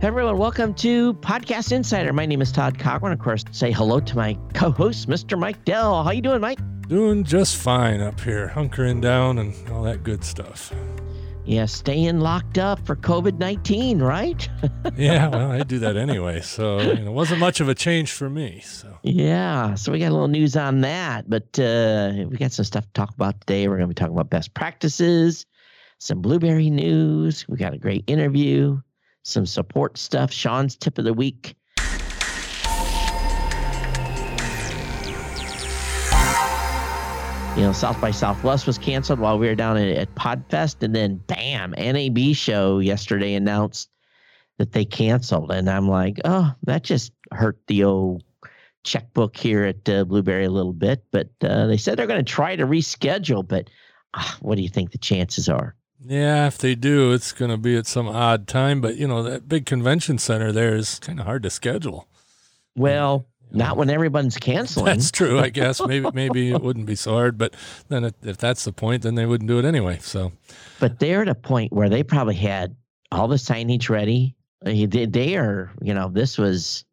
Hey everyone, welcome to Podcast Insider. My name is Todd Cochran. Of course, say hello to my co-host, Mr. Mike Dell. How you doing, Mike? Doing just fine up here, hunkering down and all that good stuff. Yeah, staying locked up for COVID-19, right? Yeah, well, I do that anyway, so it wasn't much of a change for me. So Yeah, so we got a little news on that, but we got some stuff to talk about today. We're going to be talking about best practices, some Blueberry news. We got a great interview, some support stuff, Sean's tip of the week. South by Southwest was canceled while we were down at PodFest, and then bam, NAB show yesterday announced that they canceled, and I'm like, oh, that just hurt the old checkbook here at Blueberry a little bit, but they said they're going to try to reschedule, but what do you think the chances are? Yeah, if they do, it's going to be at some odd time, but that big convention center there is kind of hard to schedule. Well, not when everyone's canceling. That's true, I guess. Maybe it wouldn't be so hard, but then if that's the point, then they wouldn't do it anyway. So, but they're at a point where they probably had all the signage ready. They are, this was,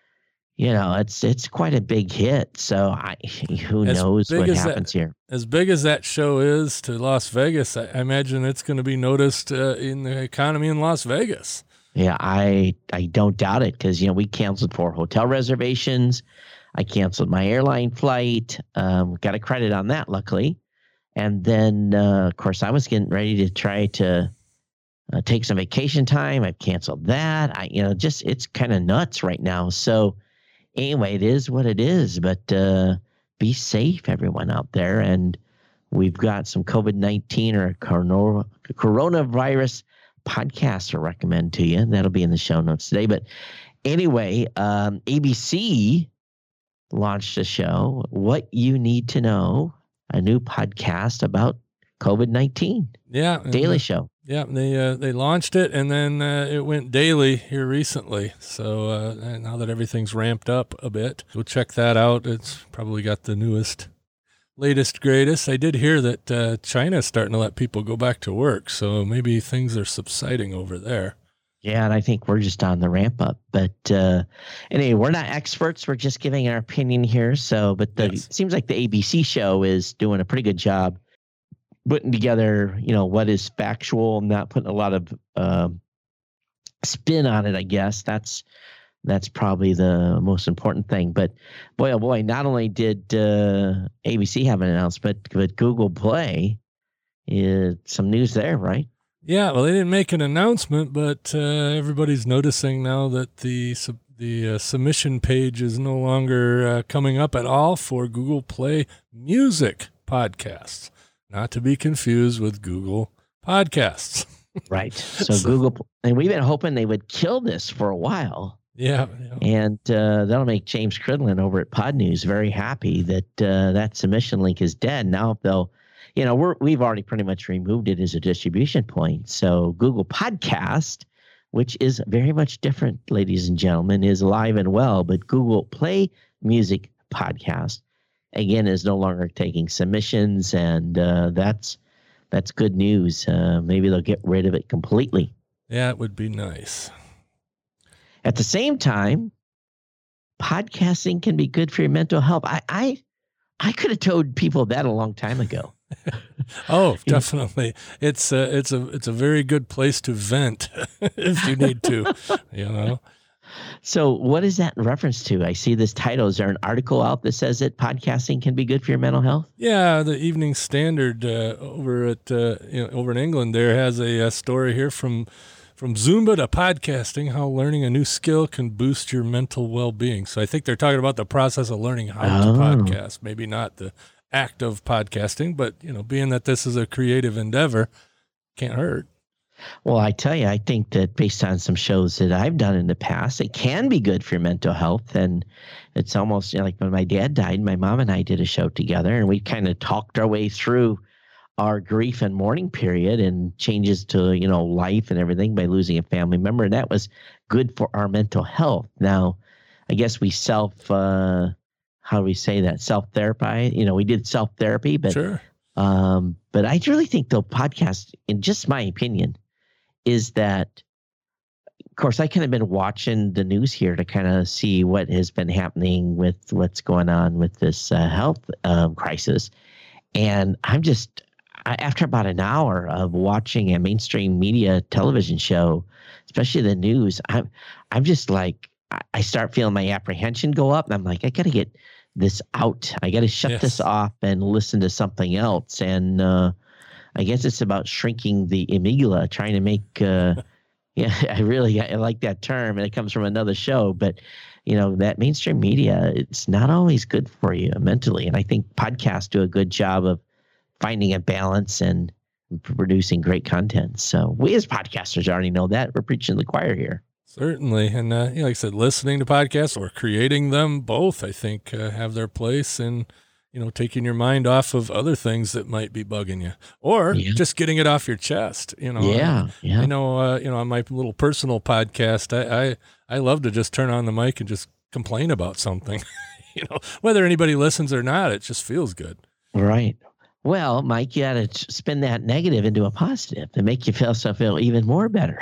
it's quite a big hit. So who knows what happens here. As big as that show is to Las Vegas, I imagine it's going to be noticed in the economy in Las Vegas. Yeah, I don't doubt it because, we canceled 4 hotel reservations. I canceled my airline flight. Got a credit on that, luckily. And then, of course, I was getting ready to try to take some vacation time. I've canceled that. It's kind of nuts right now. So anyway, it is what it is. But be safe, everyone out there. And we've got some COVID-19 or coronavirus podcast to recommend to you. That'll be in the show notes today. But anyway, ABC launched a show, What You Need to Know, a new podcast about COVID-19. Yeah. Daily show. Yeah, they launched it, and then it went daily here recently. So now that everything's ramped up a bit, go check that out. It's probably got the latest, greatest. I did hear that China's starting to let people go back to work, so maybe things are subsiding over there. Yeah, and I think we're just on the ramp up. But anyway, we're not experts. We're just giving our opinion here. So, but It seems like the ABC show is doing a pretty good job putting together, what is factual, not putting a lot of spin on it, I guess. That's probably the most important thing. But boy, oh boy, not only did ABC have an announcement, but Google Play, some news there, right? Yeah, well, they didn't make an announcement, but everybody's noticing now that the submission page is no longer coming up at all for Google Play Music podcasts, not to be confused with Google Podcasts. Right. So Google, and we've been hoping they would kill this for a while. Yeah. And that'll make James Cridlin over at Pod News very happy that that submission link is dead. Now they'll, we've already pretty much removed it as a distribution point. So Google Podcast, which is very much different, ladies and gentlemen, is alive and well. But Google Play Music Podcast, again, is no longer taking submissions, and that's good news. Maybe they'll get rid of it completely. Yeah, it would be nice. At the same time, podcasting can be good for your mental health. I could have told people that a long time ago. Oh, definitely. It's a very good place to vent if you need to, So what is that in reference to? I see this title. Is there an article out that says that podcasting can be good for your mental health? Yeah, the Evening Standard over in England there has a story here from Zumba to podcasting, how learning a new skill can boost your mental well-being. So I think they're talking about the process of learning how to podcast, maybe not the act of podcasting, but, being that this is a creative endeavor, can't hurt. Well, I tell you, I think that based on some shows that I've done in the past, it can be good for your mental health. And it's almost like when my dad died, my mom and I did a show together, and we kind of talked our way through our grief and mourning period and changes to, life and everything by losing a family member. And that was good for our mental health. Now, I guess we how do we say that? Self-therapy. We did self-therapy, but, sure. But I really think the podcast, in just my opinion, is that course, I kind of been watching the news here to kind of see what has been happening with what's going on with this health crisis. And after about an hour of watching a mainstream media television show, especially the news, I'm just like, I start feeling my apprehension go up. And I'm like, I got to get this out. I got to shut this off and listen to something else. And I guess it's about shrinking the amygdala, trying to make, I like that term, and it comes from another show. But, that mainstream media, it's not always good for you mentally. And I think podcasts do a good job of finding a balance and producing great content. So we as podcasters already know that. We're preaching to the choir here. Certainly. And like I said, listening to podcasts or creating them, both, I think, have their place in, taking your mind off of other things that might be bugging you, or just getting it off your chest. I know, on my little personal podcast, I love to just turn on the mic and just complain about something, whether anybody listens or not, it just feels good. Right. Well, Mike, you got to spin that negative into a positive to make you feel even more better.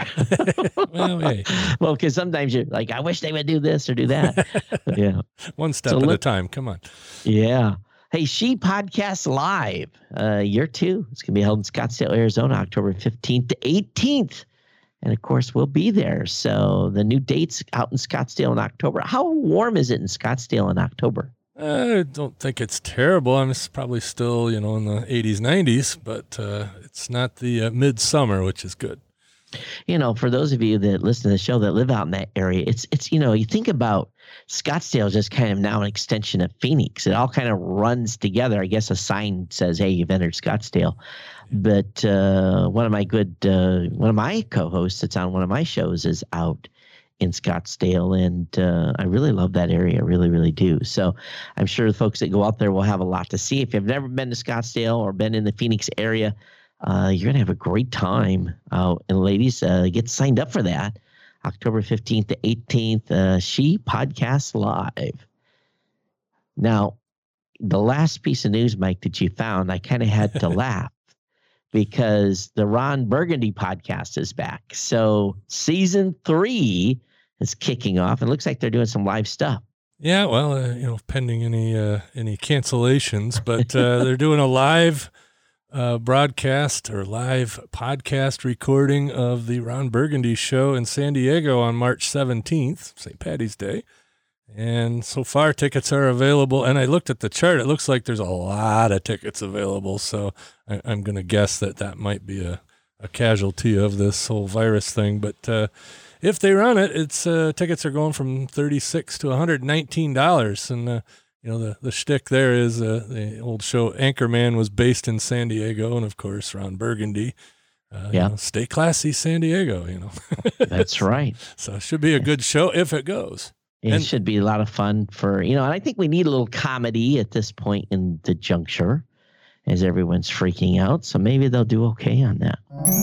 Well, because sometimes you're like, I wish they would do this or do that. Yeah. One step at a time. Come on. Yeah. Hey, She Podcast Live, year 2. It's going to be held in Scottsdale, Arizona, October 15th to 18th. And, of course, we'll be there. So the new date's out in Scottsdale in October. How warm is it in Scottsdale in October? I don't think it's terrible. I mean, it's probably still, in the 80s, 90s, but it's not the midsummer, which is good. For those of you that listen to the show that live out in that area, it's you think about Scottsdale is just kind of now an extension of Phoenix. It all kind of runs together. I guess a sign says, hey, you've entered Scottsdale. But one of my co-hosts that's on one of my shows is out in Scottsdale, and I really love that area. I really, really do. So I'm sure the folks that go out there will have a lot to see. If you've never been to Scottsdale or been in the Phoenix area, you're going to have a great time. And ladies, get signed up for that. October 15th to 18th, She Podcast Live. Now, the last piece of news, Mike, that you found, I kind of had to laugh because the Ron Burgundy podcast is back. So season 3 is kicking off. It looks like they're doing some live stuff. Yeah, well, pending any cancellations, but they're doing a live broadcast or live podcast recording of the Ron Burgundy show in San Diego on March 17th, St. Paddy's Day. And so far tickets are available. And I looked at the chart. It looks like there's a lot of tickets available. So I'm going to guess that might be a casualty of this whole virus thing. But if they run it, it's tickets are going from $36 to $119. And, the shtick there is the old show Anchorman was based in San Diego. And, of course, Ron Burgundy. Stay classy, San Diego, That's right. So it should be a good show if it goes. It should be a lot of fun and I think we need a little comedy at this point in the juncture as everyone's freaking out. So maybe they'll do okay on that.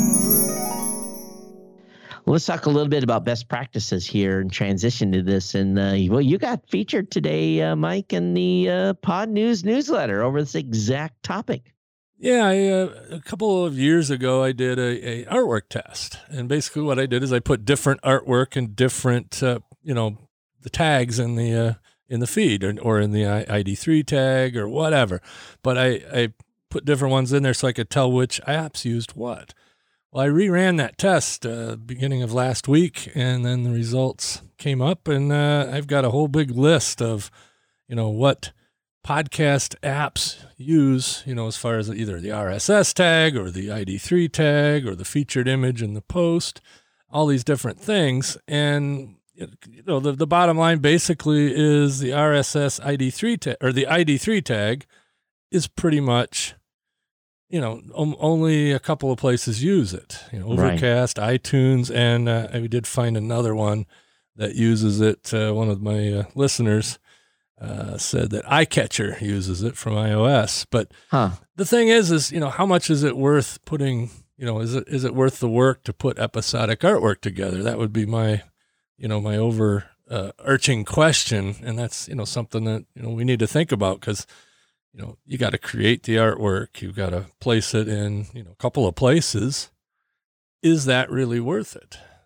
Let's talk a little bit about best practices here and transition to this. And, you got featured today, Mike, in the Pod News newsletter over this exact topic. Yeah, a couple of years ago, I did a artwork test. And basically what I did is I put different artwork and different, the tags in the feed or in the ID3 tag or whatever. But I put different ones in there so I could tell which apps used what. Well, I reran that test beginning of last week, and then the results came up, and I've got a whole big list of, what podcast apps use, as far as either the RSS tag or the ID3 tag or the featured image in the post, all these different things. And the bottom line basically is the RSS ID3 tag or the ID3 tag is pretty much, only a couple of places use it. Overcast, right. iTunes, and I did find another one that uses it. One of my listeners said that iCatcher uses it from iOS. But the thing is, how much is it worth putting? Is it worth the work to put episodic artwork together? That would be my my overarching question. And that's, something that, we need to think about because, you got to create the artwork. You've got to place it in, a couple of places. Is that really worth it?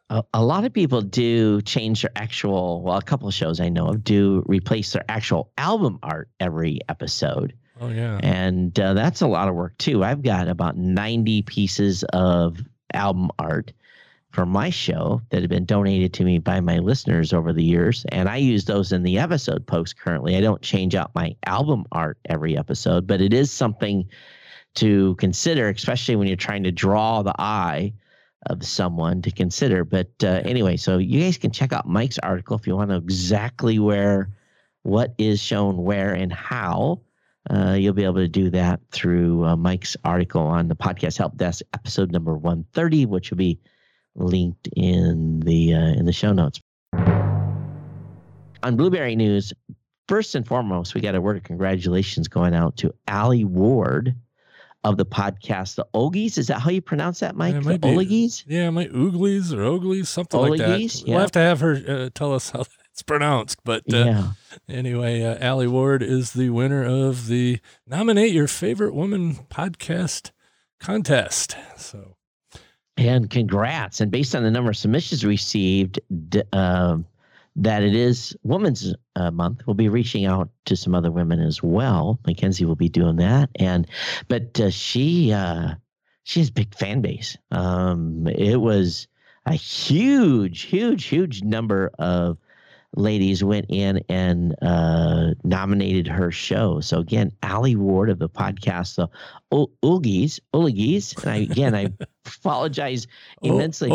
A lot of people do change their actual, well, a couple of shows I know of do replace their actual album art every episode. Oh, yeah. And that's a lot of work, too. I've got about 90 pieces of album art for my show that have been donated to me by my listeners over the years. And I use those in the episode post currently. I don't change out my album art every episode, but it is something to consider, especially when you're trying to draw the eye of someone to consider. But anyway, so you guys can check out Mike's article if you want to know exactly what is shown where and how. You'll be able to do that through Mike's article on the Podcast Help Desk, episode number 130, which will be linked in the show notes. On Blueberry News, first and foremost, we got a word of congratulations going out to Allie Ward of the podcast, The Ooglies. Is that how you pronounce that, Mike? The Ooglies? Yeah, my Ooglies or Ooglies, something like that. Yeah. We'll have to have her tell us how it's pronounced. But anyway, Allie Ward is the winner of the Nominate Your Favorite Woman podcast contest. And congrats. And based on the number of submissions received, that it is Women's Month, we'll be reaching out to some other women as well. Mackenzie will be doing that. But she has a big fan base. It was a huge number of ladies went in and nominated her show. So again, Allie Ward of the podcast, the Ooglies. And I apologize immensely.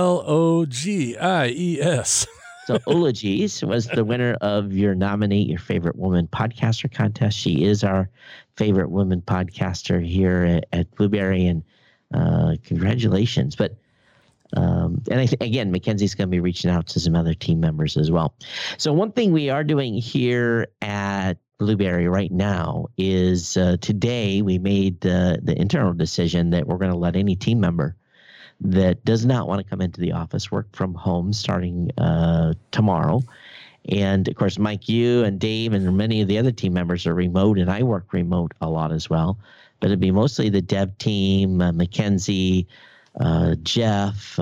Ologies. So Ologies was the winner of your Nominate Your Favorite Woman podcaster contest. She is our favorite woman podcaster here at Blueberry, and congratulations. But and I think, again, Mackenzie's going to be reaching out to some other team members as well. So one thing we are doing here at Blueberry right now is today we made the internal decision that we're going to let any team member that does not want to come into the office work from home starting tomorrow. And of course, Mike, you and Dave and many of the other team members are remote, and I work remote a lot as well. But it'd be mostly the dev team, Mackenzie, Jeff,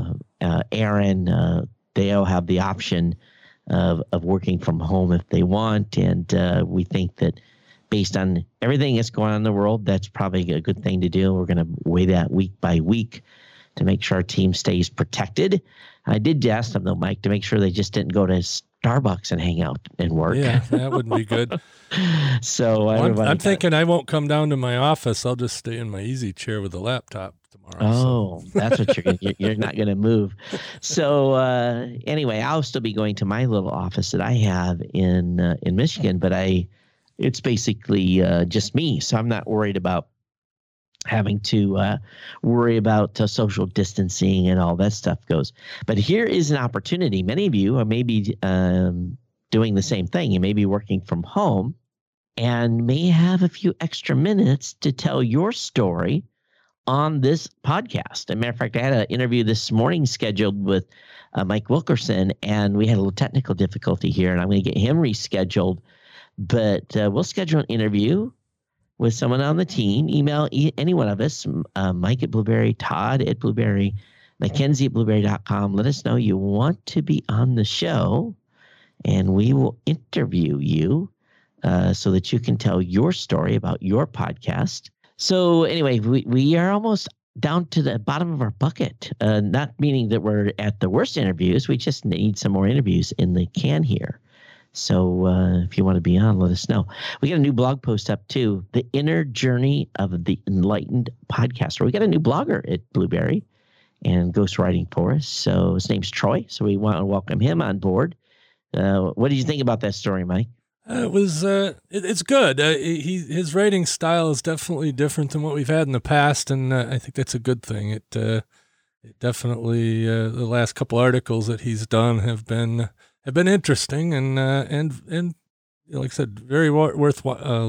Aaron. They all have the option of working from home if they want. And we think that based on everything that's going on in the world, that's probably a good thing to do. We're going to weigh that week by week to make sure our team stays protected. I did ask them, though, Mike, to make sure they just didn't go to Starbucks and hang out and work. Yeah, that wouldn't be good. So I'm thinking I won't come down to my office. I'll just stay in my easy chair with a laptop tomorrow. Oh, that's what you're not going to move. So anyway, I'll still be going to my little office that I have in Michigan, but it's basically just me. So I'm not worried about having to worry about social distancing and all that stuff goes. But here is an opportunity. Many of you are maybe doing the same thing. You may be working from home and may have a few extra minutes to tell your story on this podcast. As a matter of fact, I had an interview this morning scheduled with Mike Wilkerson, and we had a little technical difficulty here, and I'm going to get him rescheduled. But we'll schedule an interview with someone on the team. Email any one of us, Mike at Blueberry, Todd at Blueberry, Mackenzie at Blueberry.com. Let us know you want to be on the show, and we will interview you so that you can tell your story about your podcast. So anyway, we are almost down to the bottom of our bucket, not meaning that we're at the worst interviews. We just need some more interviews in the can here. So if you want to be on, let us know. We got a new blog post up too, The Inner Journey of the Enlightened Podcaster. We got a new blogger at Blueberry and ghostwriting for us. So his name's Troy. So we want to welcome him on board. What did you think about that story, Mike? It's good. His writing style is definitely different than what we've had in the past, and I think that's a good thing. It definitely the last couple articles that he's done have been interesting and like I said, very worth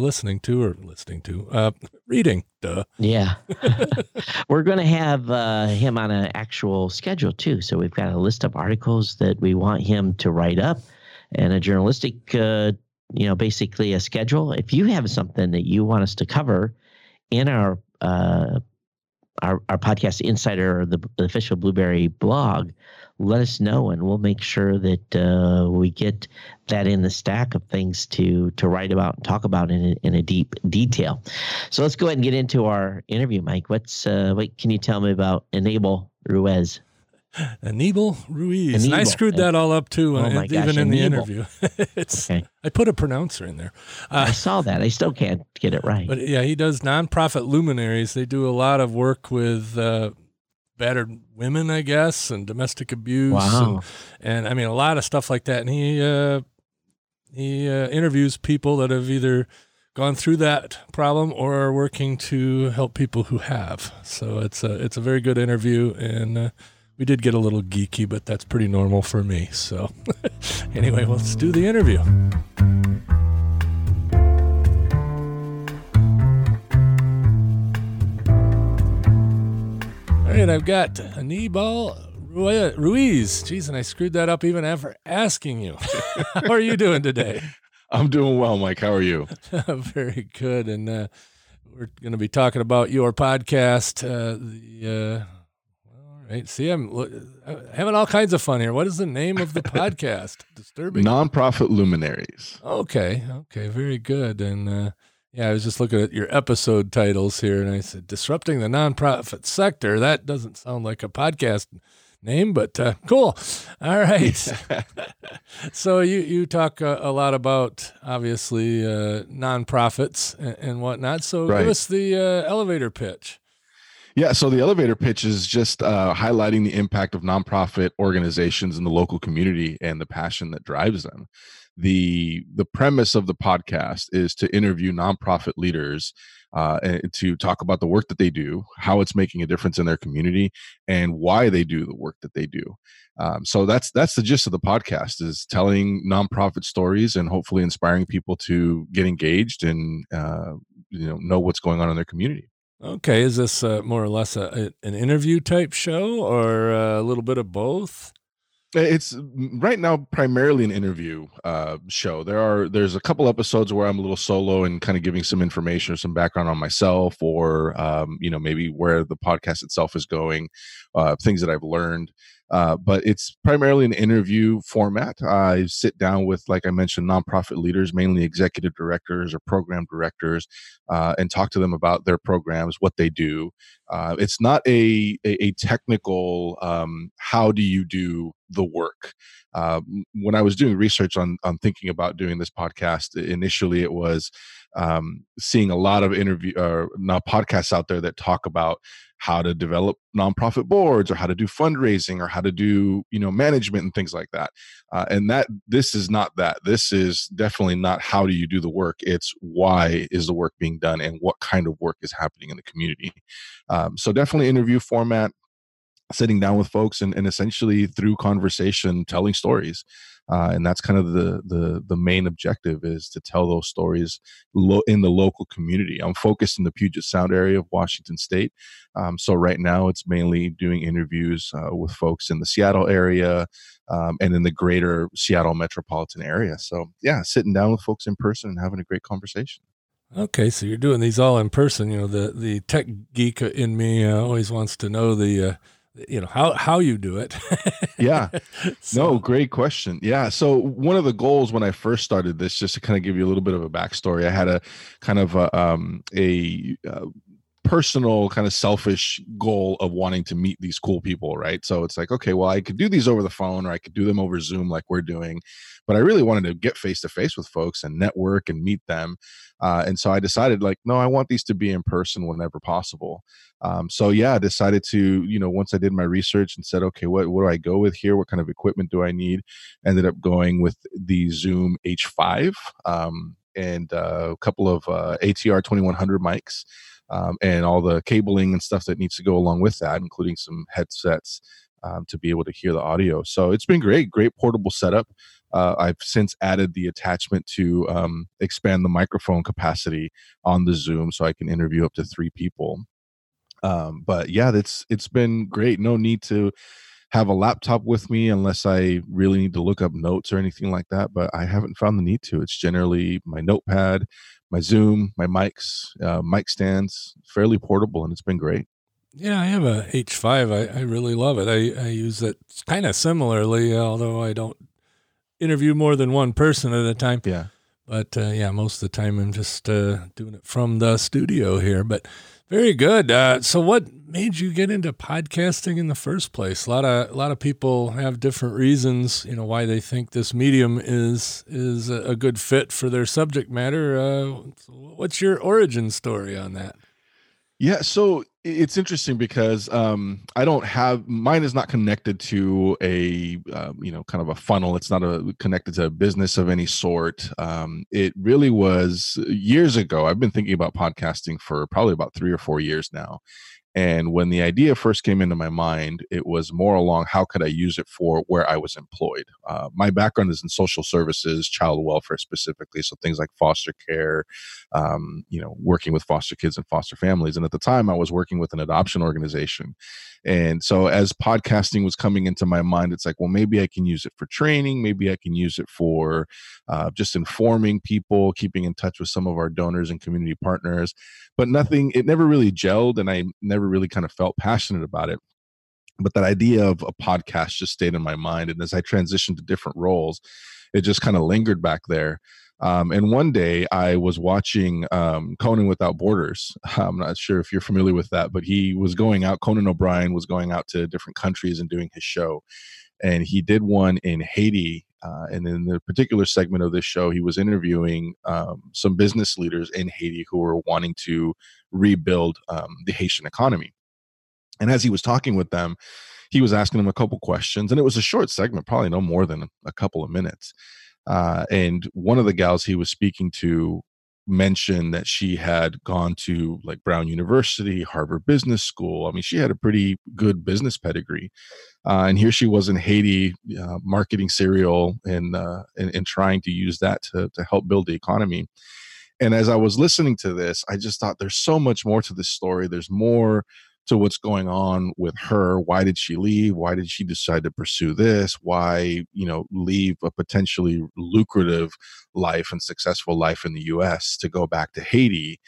reading. Duh. Yeah, we're going to have him on an actual schedule too. So we've got a list of articles that we want him to write up, and a journalistic, basically a schedule. If you have something that you want us to cover in our our podcast insider or the official Blueberry blog, let us know, and we'll make sure that we get that in the stack of things to write about and talk about in a deep detail. So let's go ahead and get into our interview, Mike. What can you tell me about Aníbal Ruiz? Aníbal Ruiz. And I screwed that all up too, even in the interview. I put a pronouncer in there. I saw that. I still can't get it right. But yeah, he does nonprofit luminaries. They do a lot of work with battered women, I guess, and domestic abuse. Wow. And I mean, a lot of stuff like that. And he interviews people that have either gone through that problem or are working to help people who have. So it's a very good interview, and we did get a little geeky, but that's pretty normal for me. So anyway, let's do the interview. All right, I've got Aníbal Ruiz. Jeez, and I screwed that up even after asking you. How are you doing today? I'm doing well, Mike. How are you? Very good. And we're going to be talking about your podcast. All right. See, I'm having all kinds of fun here. What is the name of the podcast? Disturbing. Nonprofit Luminaries. Okay. Very good. And I was just looking at your episode titles here, and I said, Disrupting the Nonprofit Sector. That doesn't sound like a podcast name, but cool. All right. So you talk a lot about, obviously, nonprofits and whatnot. So Give us the elevator pitch. Yeah, so the elevator pitch is just highlighting the impact of nonprofit organizations in the local community and the passion that drives them. The premise of the podcast is to interview nonprofit leaders and to talk about the work that they do, how it's making a difference in their community, and why they do the work that they do. So that's the gist of the podcast, is telling nonprofit stories and hopefully inspiring people to get engaged and know what's going on in their community. Okay, is this more or less an interview type show, or a little bit of both? It's right now primarily an interview show. There's a couple episodes where I'm a little solo and kind of giving some information or some background on myself, or maybe where the podcast itself is going, things that I've learned. But it's primarily an interview format. I sit down with, like I mentioned, nonprofit leaders, mainly executive directors or program directors, and talk to them about their programs, what they do. It's not a technical, how do you do the work? When I was doing research on thinking about doing this podcast, initially it was seeing a lot of podcasts out there that talk about how to develop nonprofit boards, or how to do fundraising, or how to do management and things like that. And this is not that. This is definitely not how do you do the work. It's why is the work being done and what kind of work is happening in the community. So definitely interview format, sitting down with folks and essentially through conversation telling stories. And that's kind of the main objective, is to tell those stories in the local community. I'm focused in the Puget Sound area of Washington State. So right now it's mainly doing interviews with folks in the Seattle area and in the greater Seattle metropolitan area. So yeah, sitting down with folks in person and having a great conversation. Okay, so you're doing these all in person. The tech geek in me always wants to know how you do it. Yeah. No, great question. Yeah. So one of the goals when I first started this, just to kind of give you a little bit of a backstory, I had a kind of a personal kind of selfish goal of wanting to meet these cool people, right? So it's like, okay, well, I could do these over the phone, or I could do them over Zoom like we're doing, but I really wanted to get face to face with folks and network and meet them. And so I decided, no, I want these to be in person whenever possible. So yeah, I decided to, once I did my research and said, okay, what do I go with here? What kind of equipment do I need? Ended up going with the Zoom H5 and a couple of ATR 2100 mics. And all the cabling and stuff that needs to go along with that, including some headsets to be able to hear the audio. So it's been great portable setup. I've since added the attachment to expand the microphone capacity on the Zoom so I can interview up to 3 people. But yeah, it's been great. No need to have a laptop with me unless I really need to look up notes or anything like that, but I haven't found the need to. It's generally my notepad, my Zoom, my mics, mic stands, fairly portable, and it's been great. Yeah, I have a H5. I really love it. I use it kind of similarly, although I don't interview more than one person at a time. Yeah. But yeah, most of the time I'm just doing it from the studio here. But very good. So, what made you get into podcasting in the first place? A lot of people have different reasons, why they think this medium is a good fit for their subject matter. So what's your origin story on that? Yeah, so it's interesting because I don't have mine is not connected to a kind of a funnel. It's not connected to a business of any sort. It really was years ago. I've been thinking about podcasting for probably about 3 or 4 years now. And when the idea first came into my mind, it was more along how could I use it for where I was employed. My background is in social services, child welfare specifically, so things like foster care, working with foster kids and foster families. And at the time, I was working with an adoption organization. And so as podcasting was coming into my mind, it's like, well, maybe I can use it for training. Maybe I can use it for just informing people, keeping in touch with some of our donors and community partners. But it never really gelled, and I never really kind of felt passionate about it. But that idea of a podcast just stayed in my mind. And as I transitioned to different roles, it just kind of lingered back there. And one day I was watching Conan Without Borders. I'm not sure if you're familiar with that, but he was going out, Conan O'Brien was going out to different countries and doing his show. And he did one in Haiti. And in the particular segment of this show, he was interviewing some business leaders in Haiti who were wanting to rebuild the Haitian economy. And as he was talking with them, he was asking them a couple questions, and it was a short segment, probably no more than a couple of minutes. And one of the gals he was speaking to mentioned that she had gone to like Brown University, Harvard Business School. I mean, she had a pretty good business pedigree. And here she was in Haiti, marketing cereal and trying to use that to help build the economy. And as I was listening to this, I just thought there's so much more to this story. There's more to what's going on with her. Why did she leave? Why did she decide to pursue this? Why, leave a potentially lucrative life and successful life in the US to go back to Haiti?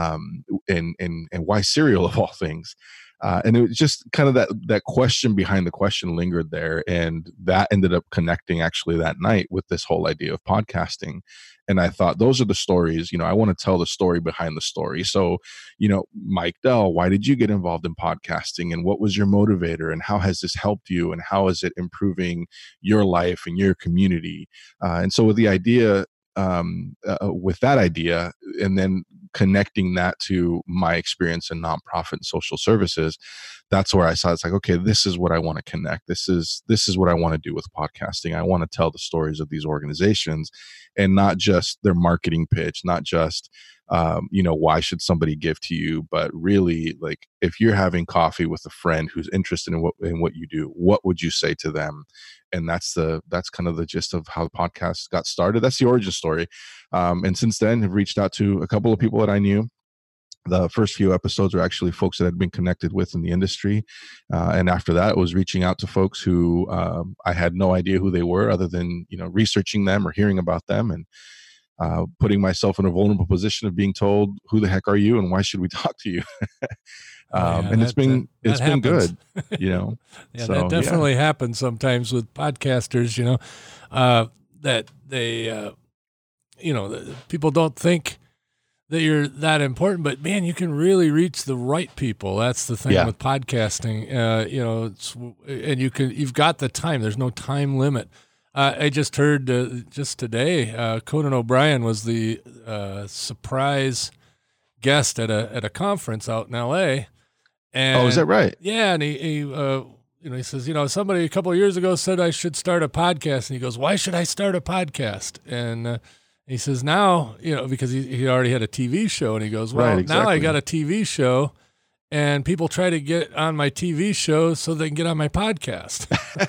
And why cereal of all things? And it was just kind of that question behind the question lingered there. And that ended up connecting actually that night with this whole idea of podcasting. And I thought, those are the stories, I want to tell the story behind the story. So, Mike Dell, why did you get involved in podcasting, and what was your motivator, and how has this helped you, and how is it improving your life and your community? And so with the idea, with that idea, and then connecting that to my experience in nonprofit and social services, that's where I saw it's like, okay, this is what I want to connect. This is what I want to do with podcasting. I want to tell the stories of these organizations, and not just their marketing pitch, not just why should somebody give to you, but really, like, if you're having coffee with a friend who's interested in what you do, what would you say to them? And that's kind of the gist of how the podcast got started. That's the origin story. And since then, have reached out to a couple of people that I knew. The first few episodes are actually folks that I'd been connected with in the industry. And after that, it was reaching out to folks who I had no idea who they were, other than, researching them or hearing about them, and putting myself in a vulnerable position of being told, who the heck are you, and why should we talk to you? And it's been good, Yeah, so, that definitely happens sometimes with podcasters, that they, people don't think that you're that important, but man, you can really reach the right people. That's the thing with podcasting. And you've got the time. There's no time limit. I just heard just today, Conan O'Brien was the surprise guest at a conference out in L.A. And, is that right? Yeah, and he says, somebody a couple of years ago said I should start a podcast, and he goes, why should I start a podcast? And he says, now, because he already had a TV show, and he goes, well, right, exactly. Now I got a TV show, and people try to get on my TV show so they can get on my podcast.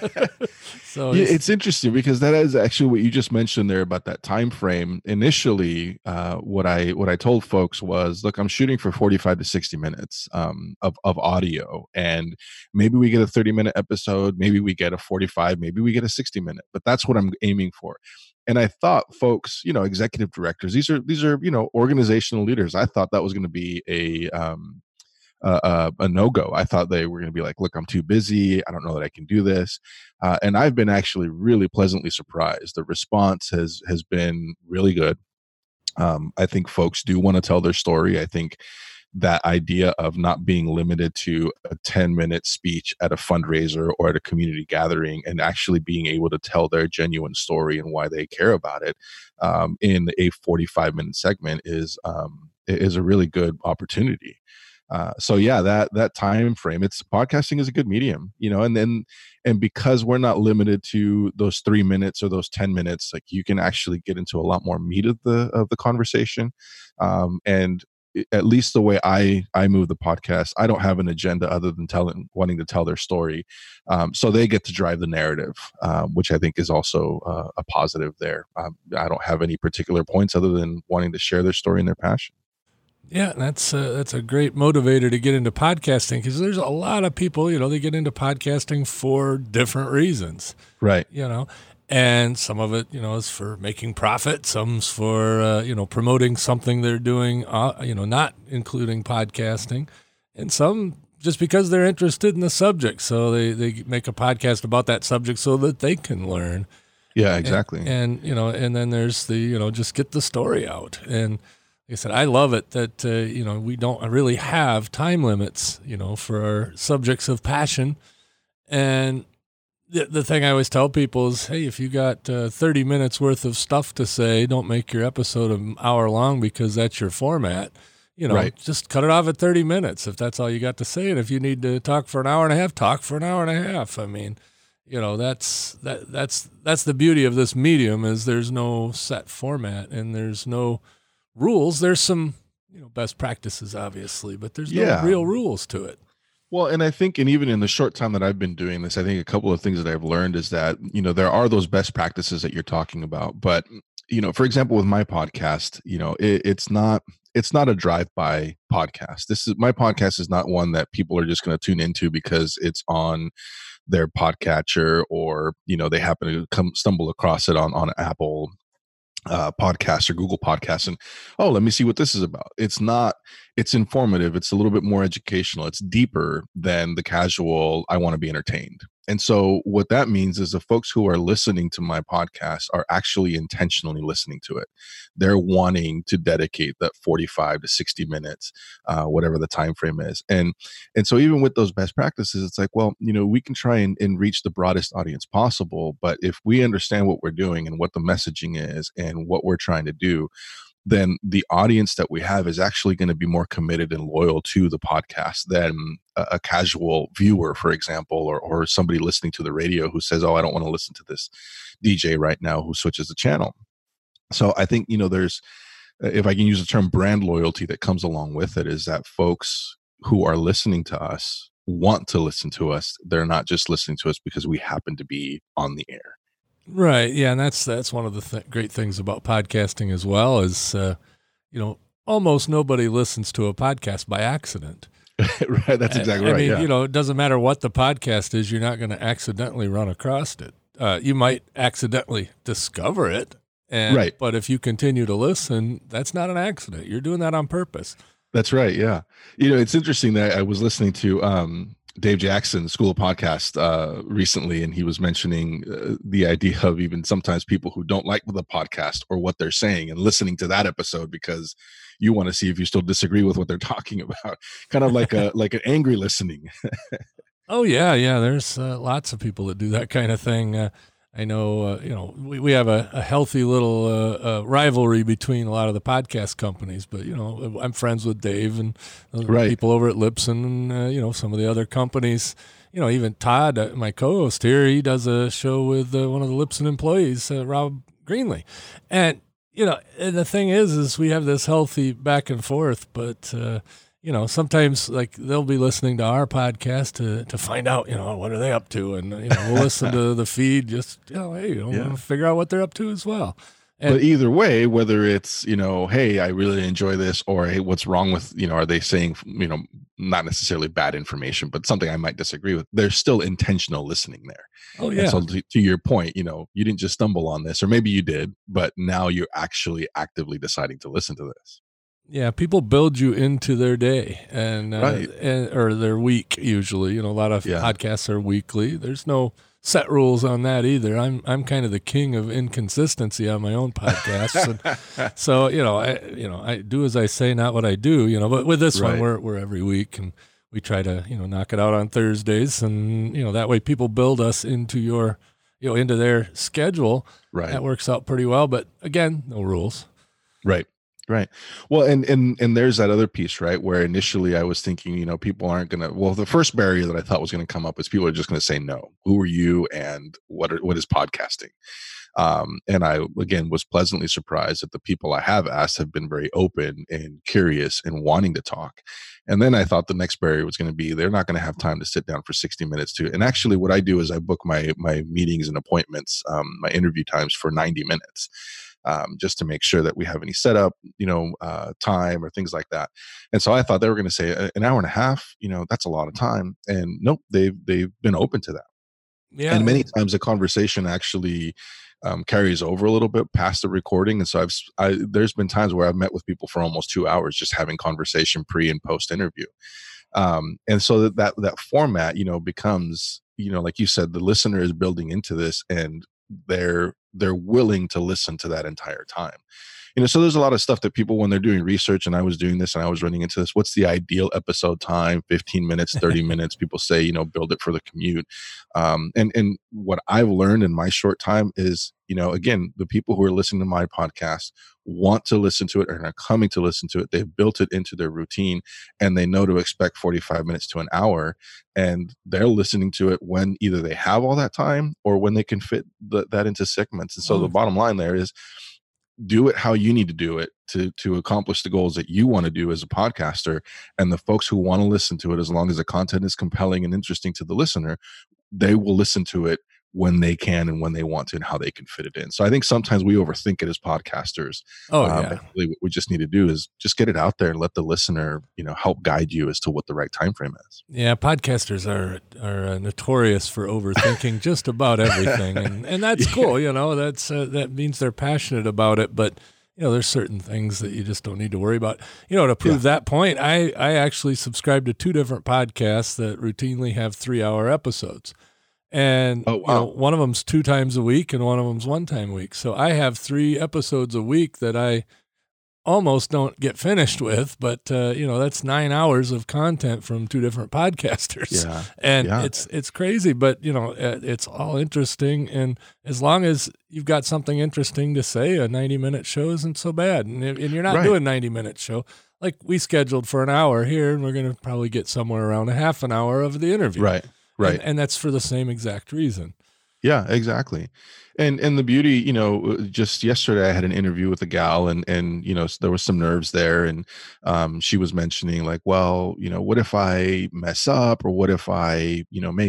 So it's interesting, because that is actually what you just mentioned there about that time frame. Initially, what I told folks was, look, I'm shooting for 45 to 60 minutes of audio, and maybe we get a 30-minute episode, maybe we get a 45, maybe we get a 60-minute, but that's what I'm aiming for. And I thought folks, executive directors, these are organizational leaders. I thought that was going to be a no-go. I thought they were going to be like, look, I'm too busy. I don't know that I can do this. And I've been actually really pleasantly surprised. The response has been really good. I think folks do want to tell their story. I think that idea of not being limited to a 10-minute speech at a fundraiser or at a community gathering, and actually being able to tell their genuine story and why they care about it in a 45-minute segment is a really good opportunity. So yeah, that time frame, it's podcasting is a good medium, and because we're not limited to those 3 minutes or those 10 minutes, like you can actually get into a lot more meat of the conversation. And at least the way I move the podcast, I don't have an agenda other than wanting to tell their story. So they get to drive the narrative, which I think is also a positive there. I don't have any particular points other than wanting to share their story and their passion. Yeah, that's a great motivator to get into podcasting, because there's a lot of people, they get into podcasting for different reasons. Right. And some of it, is for making profit. Some's for, promoting something they're doing, not including podcasting. And some just because they're interested in the subject. So they make a podcast about that subject so that they can learn. Yeah, exactly. And and then there's the, just get the story out. And like I said, I love it that, we don't really have time limits, for our subjects of passion. And the thing I always tell people is, hey, if you got 30 minutes worth of stuff to say, don't make your episode an hour long because that's your format. Right. Just cut it off at 30 minutes if that's all you got to say. And if you need to talk for an hour and a half, talk for an hour and a half. I mean, that's the beauty of this medium, is there's no set format and there's no rules. There's some, best practices, obviously, but there's no real rules to it. Well, and I think, and even in the short time that I've been doing this, I think a couple of things that I've learned is that, there are those best practices that you're talking about. But, for example, with my podcast, it's not a drive-by podcast. My podcast is not one that people are just going to tune into because it's on their podcatcher, or, they happen to stumble across it on Apple podcasts or Google Podcasts, and let me see what this is about. It's informative, it's a little bit more educational, it's deeper than the casual I want to be entertained. And so what that means is the folks who are listening to my podcast are actually intentionally listening to it. They're wanting to dedicate that 45 to 60 minutes, whatever the time frame is. And so even with those best practices, it's like, well, we can try and reach the broadest audience possible. But if we understand what we're doing and what the messaging is and what we're trying to do, then the audience that we have is actually going to be more committed and loyal to the podcast than a casual viewer, for example, or somebody listening to the radio who says, I don't want to listen to this DJ right now, who switches the channel. So I think, there's, if I can use the term, brand loyalty that comes along with it, is that folks who are listening to us want to listen to us. They're not just listening to us because we happen to be on the air. Right. Yeah. And that's one of the great things about podcasting as well, is, almost nobody listens to a podcast by accident. Right. That's exactly right. I mean, it doesn't matter what the podcast is, you're not going to accidentally run across it. You might accidentally discover it. Right. But if you continue to listen, that's not an accident. You're doing that on purpose. That's right. Yeah. It's interesting that I was listening to, Dave Jackson, School of Podcast, recently, and he was mentioning the idea of even sometimes people who don't like the podcast or what they're saying and listening to that episode because you want to see if you still disagree with what they're talking about, kind of like an angry listening. Oh yeah, there's lots of people that do that kind of thing. I know, we have a healthy little rivalry between a lot of the podcast companies, but, I'm friends with Dave and people over at Libsyn and, some of the other companies. Even Todd, my co-host here, he does a show with one of the Libsyn employees, Rob Greenlee. And, and the thing is we have this healthy back and forth, but, sometimes like they'll be listening to our podcast to find out, what are they up to? And, we'll listen to the feed, just, figure out what they're up to as well. But either way, whether it's, hey, I really enjoy this, or hey, what's wrong with, are they saying, not necessarily bad information, but something I might disagree with, there's still intentional listening there. Oh, yeah. And so to your point, you didn't just stumble on this, or maybe you did, but now you're actually actively deciding to listen to this. Yeah, people build you into their day and or their week usually. A lot of podcasts are weekly. There's no set rules on that either. I'm kind of the king of inconsistency on my own podcasts. And so, I do as I say, not what I do, but with this one, we're every week and we try to, knock it out on Thursdays. And, that way people build us into into their schedule. Right. That works out pretty well. But again, no rules. Right. Well, and there's that other piece, right, where initially I was thinking, people aren't going to, well, the first barrier that I thought was going to come up is people are just going to say, no, who are you? And what is podcasting? And I, again, was pleasantly surprised that the people I have asked have been very open and curious and wanting to talk. And then I thought the next barrier was going to be, they're not going to have time to sit down for 60 minutes too. And actually what I do is I book my meetings and appointments, my interview times for 90 minutes. Just to make sure that we have any setup, time or things like that. And so I thought they were going to say an hour and a half, that's a lot of time. And nope, they've been open to that. Yeah. And many times the conversation actually carries over a little bit past the recording. And so there's been times where I've met with people for almost 2 hours just having conversation pre and post interview. And so that format, becomes, like you said, the listener is building into this and they're willing to listen to that entire time. So there's a lot of stuff that people, when they're doing research, and I was doing this and I was running into this, what's the ideal episode time? 15 minutes, 30 minutes. People say, build it for the commute. And what I've learned in my short time is, again, the people who are listening to my podcast want to listen to it and are coming to listen to it. They've built it into their routine and they know to expect 45 minutes to an hour. And they're listening to it when either they have all that time or when they can fit that into segments. And so the bottom line there is, do it how you need to do it to accomplish the goals that you want to do as a podcaster. And the folks who want to listen to it, as long as the content is compelling and interesting to the listener, they will listen to it when they can and when they want to and how they can fit it in. So I think sometimes we overthink it as podcasters. Really what we just need to do is just get it out there and let the listener, help guide you as to what the right time frame is. Yeah, podcasters are notorious for overthinking just about everything, and that's cool. That's that means they're passionate about it. But there's certain things that you just don't need to worry about. To prove that point, I actually subscribe to 2 different podcasts that routinely have 3-hour episodes. And one of them's 2 times a week and one of them's 1 time a week. So I have 3 episodes a week that I almost don't get finished with, but that's 9 hours of content from 2 different podcasters. Yeah. And it's crazy, but it's all interesting. And as long as you've got something interesting to say, a 90-minute show isn't so bad. And you're not doing a 90-minute show. Like we scheduled for an hour here, and we're going to probably get somewhere around a half an hour of the interview. Right. And that's for the same exact reason. Yeah, exactly. And the beauty, just yesterday I had an interview with a gal and there was some nerves there. And she was mentioning like, well, what if I mess up, or what if I,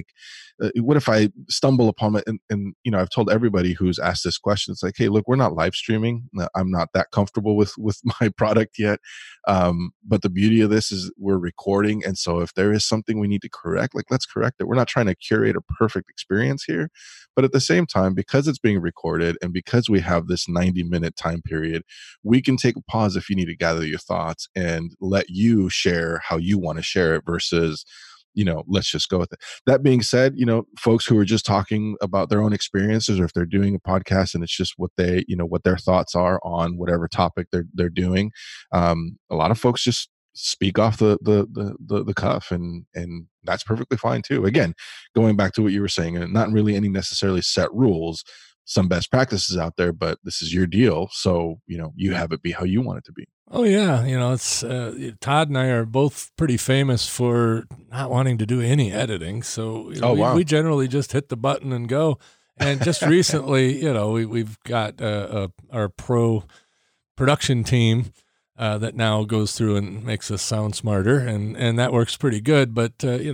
what if I stumble upon it? And I've told everybody who's asked this question, it's like, hey, look, we're not live streaming. I'm not that comfortable with my product yet. But the beauty of this is we're recording. And so if there is something we need to correct, like let's correct it. We're not trying to curate a perfect experience here. But at the same time, because it's being recorded and because we have this 90-minute time period, we can take a pause if you need to gather your thoughts and let you share how you want to share it versus, let's just go with it. That being said, folks who are just talking about their own experiences, or if they're doing a podcast and it's just what they, what their thoughts are on whatever topic they're doing, a lot of folks just speak off the cuff, and that's perfectly fine too. Again, going back to what you were saying, and not really any necessarily set rules, some best practices out there, but this is your deal, so you have it be how you want it to be. Oh yeah, it's Todd and I are both pretty famous for not wanting to do any editing, so we generally just hit the button and go. And just recently, we've got our pro production team that now goes through and makes us sound smarter, and that works pretty good. But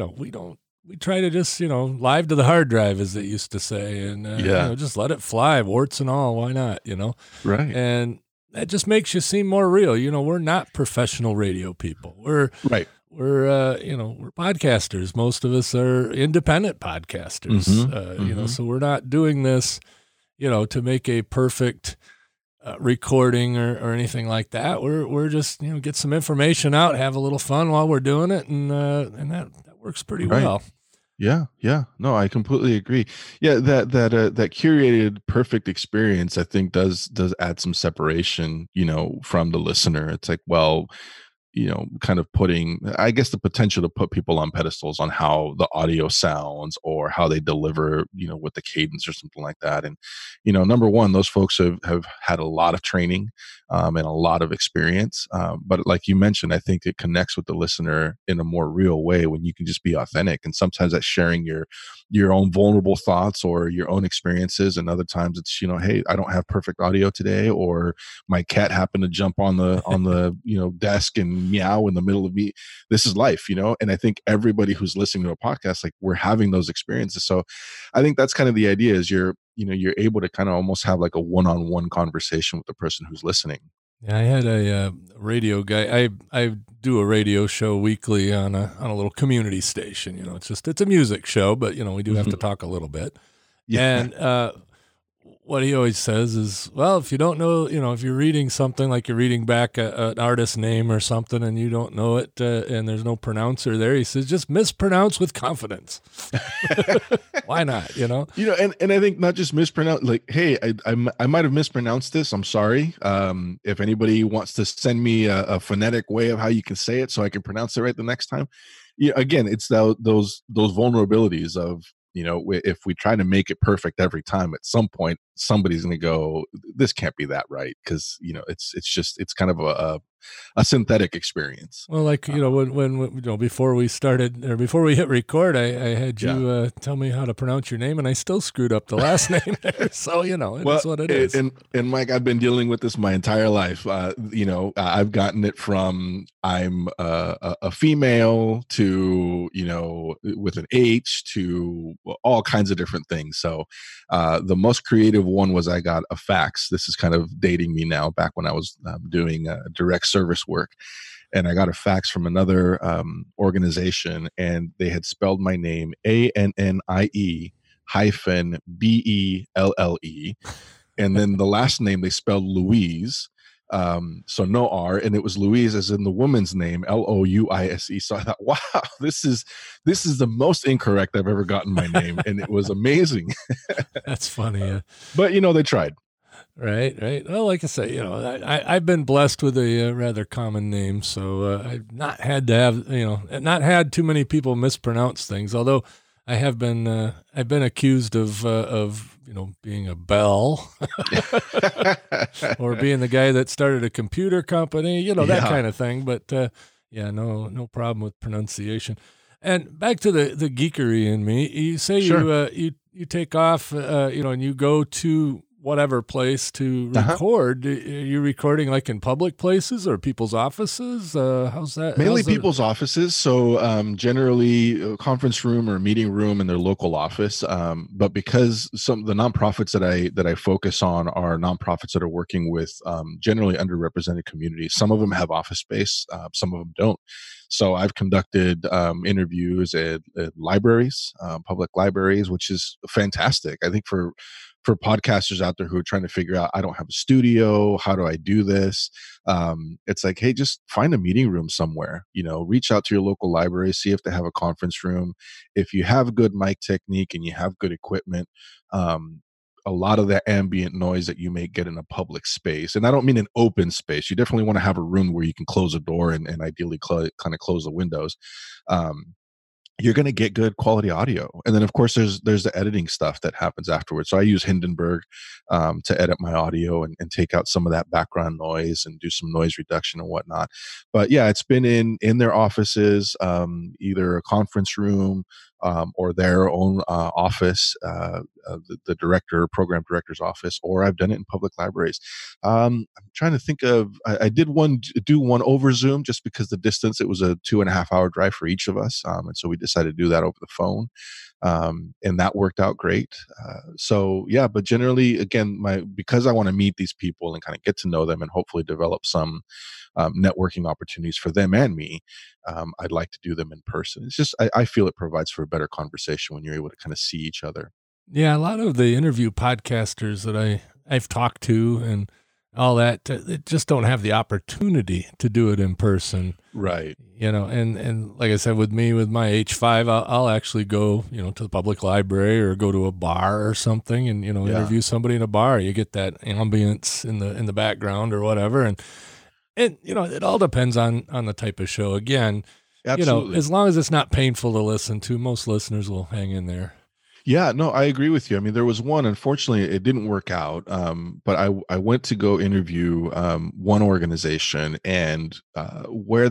we try to just live to the hard drive, as they used to say, and just let it fly, warts and all. Why not? Right. And that just makes you seem more real. We're not professional radio people. We're podcasters. Most of us are independent podcasters. So we're not doing this, to make a perfect recording or anything like that. We're just, get some information out, have a little fun while we're doing it, and that works pretty well. Yeah. No, I completely agree. Yeah, that curated perfect experience, I think, does add some separation, from the listener. It's like, well, kind of putting, I guess, the potential to put people on pedestals on how the audio sounds or how they deliver, with the cadence or something like that. And, number one, those folks have had a lot of training and a lot of experience. But like you mentioned, I think it connects with the listener in a more real way when you can just be authentic. And sometimes that's sharing your own vulnerable thoughts or your own experiences. And other times it's, hey, I don't have perfect audio today, or my cat happened to jump on the desk and meow in the middle of me. This is life, and I think everybody who's listening to a podcast, like, we're having those experiences. So I think that's kind of the idea, is you're able to kind of almost have like a one-on-one conversation with the person who's listening. Yeah, I had a radio guy. I do a radio show weekly on a little community station. It's a music show, but we do have to talk a little bit. Yeah. And what he always says is, well, if you don't know, if you're reading something, like you're reading back an artist name or something and you don't know it, and there's no pronouncer there, he says, just mispronounce with confidence. Why not, And I think not just mispronounce, like, hey, I might have mispronounced this. I'm sorry. If anybody wants to send me a phonetic way of how you can say it so I can pronounce it right the next time. Again, it's those vulnerabilities of, if we try to make it perfect every time, at some point somebody's going to go, this can't be that right, because it's kind of a synthetic experience. Well, like, when before we started, or before we hit record, I had you tell me how to pronounce your name, and I still screwed up the last name there. So it's what it is. And Mike, I've been dealing with this my entire life. I've gotten it from I'm a female to with an H to all kinds of different things. So the most creative one was, I got a fax. This is kind of dating me now, back when I was doing direct service work, and I got a fax from another organization, and they had spelled my name ANNIE -BELLE, and then the last name they spelled Louise. So no R, and it was Louise as in the woman's name, LOUISE. So I thought, wow, this is the most incorrect I've ever gotten my name, and it was amazing. That's funny. But they tried. Right. Well, like I say, I've been blessed with a rather common name, so I've not had to have, not had too many people mispronounce things. Although I've been accused of being a Bell, or being the guy that started a computer company, that kind of thing. But no problem with pronunciation. And back to the geekery in me, you say sure. you take off, and you go to whatever place to record. Are you recording like in public places or people's offices? How's that? Mainly people's offices. So generally a conference room or meeting room in their local office. But because some of the nonprofits that I focus on are nonprofits that are working with generally underrepresented communities. Some of them have office space, some of them don't. So I've conducted interviews at libraries, public libraries, which is fantastic. I think for podcasters out there who are trying to figure out, I don't have a studio, how do I do this? It's like, hey, just find a meeting room somewhere, reach out to your local library, see if they have a conference room. If you have good mic technique and you have good equipment, a lot of the ambient noise that you may get in a public space, and I don't mean an open space, you definitely want to have a room where you can close a door and ideally kind of close the windows. You're going to get good quality audio. And then of course there's the editing stuff that happens afterwards. So I use Hindenburg to edit my audio and take out some of that background noise and do some noise reduction and whatnot. But yeah, it's been in their offices, either a conference room or their own office, the program director's office, or I've done it in public libraries. I'm trying to think of, I did do one over Zoom just because the distance, it was a 2.5 hour drive for each of us. And so we decided to do that over the phone. And that worked out great. So yeah, but generally, again, because I want to meet these people and kind of get to know them and hopefully develop some networking opportunities for them and me, I'd like to do them in person. It's just, I feel it provides for a better conversation when you're able to kind of see each other. Yeah, a lot of the interview podcasters that I've talked to, and all that, they just don't have the opportunity to do it in person. Right. And like I said, with me, with my H5, I'll actually go, to the public library or go to a bar or something and, interview somebody in a bar. You get that ambience in the background or whatever. And it all depends on the type of show. Again, Absolutely. as long as it's not painful to listen to, most listeners will hang in there. Yeah, no, I agree with you. I mean, there was one, unfortunately, it didn't work out. But I went to go interview one organization, and where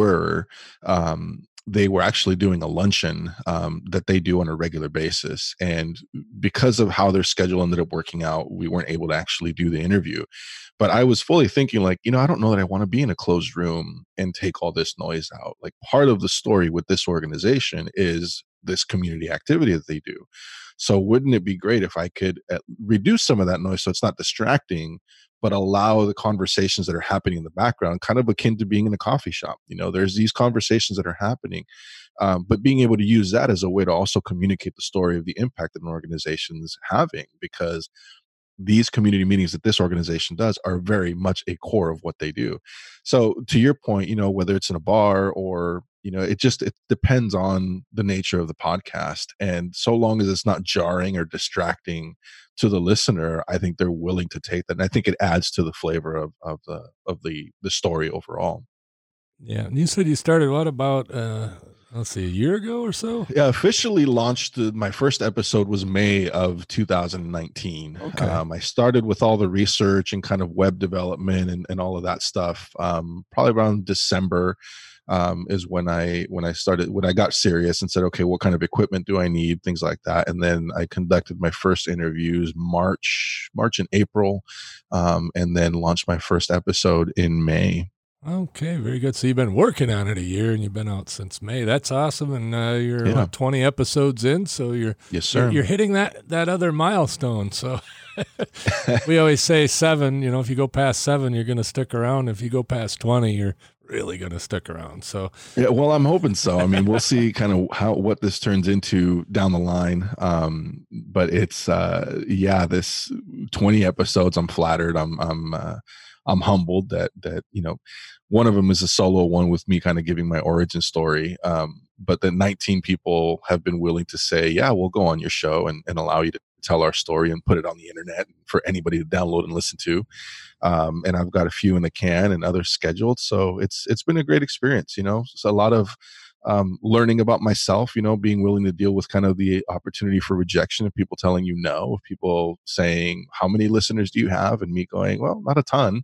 they were actually doing a luncheon that they do on a regular basis. And because of how their schedule ended up working out, we weren't able to actually do the interview. But I was fully thinking, like, I don't know that I want to be in a closed room and take all this noise out. Like, part of the story with this organization is this community activity that they do. So wouldn't it be great if I could reduce some of that noise so it's not distracting, but allow the conversations that are happening in the background, kind of akin to being in a coffee shop? There's these conversations that are happening, but being able to use that as a way to also communicate the story of the impact that an organization is having, because these community meetings that this organization does are very much a core of what they do. So to your point, whether it's in a bar or, it depends on the nature of the podcast. And so long as it's not jarring or distracting to the listener, I think they're willing to take that. And I think it adds to the flavor of the story overall. Yeah. And you said you started about let's see, a year ago or so? Yeah, officially launched. My first episode was May of 2019. Okay. I started with all the research and kind of web development and all of that stuff. Probably around December is when I got serious and said, okay, what kind of equipment do I need? Things like that. And then I conducted my first interviews March and April, and then launched my first episode in May. Okay, very good. So you've been working on it a year, and you've been out since May. That's awesome. And you're 20 episodes in, so yes, sir. You're hitting that other milestone. So we always say 7. If you go past 7, you're going to stick around. If you go past 20, you're really going to stick around. So yeah, well, I'm hoping so. I mean, we'll see kind of what this turns into down the line. But it's this 20 episodes. I'm flattered. I'm humbled that one of them is a solo one with me kind of giving my origin story. But the 19 people have been willing to say, yeah, we'll go on your show and allow you to tell our story and put it on the internet for anybody to download and listen to. And I've got a few in the can and others scheduled. So it's been a great experience. It's a lot of learning about myself, being willing to deal with kind of the opportunity for rejection of people telling you no, of people saying, how many listeners do you have? And me going, well, not a ton.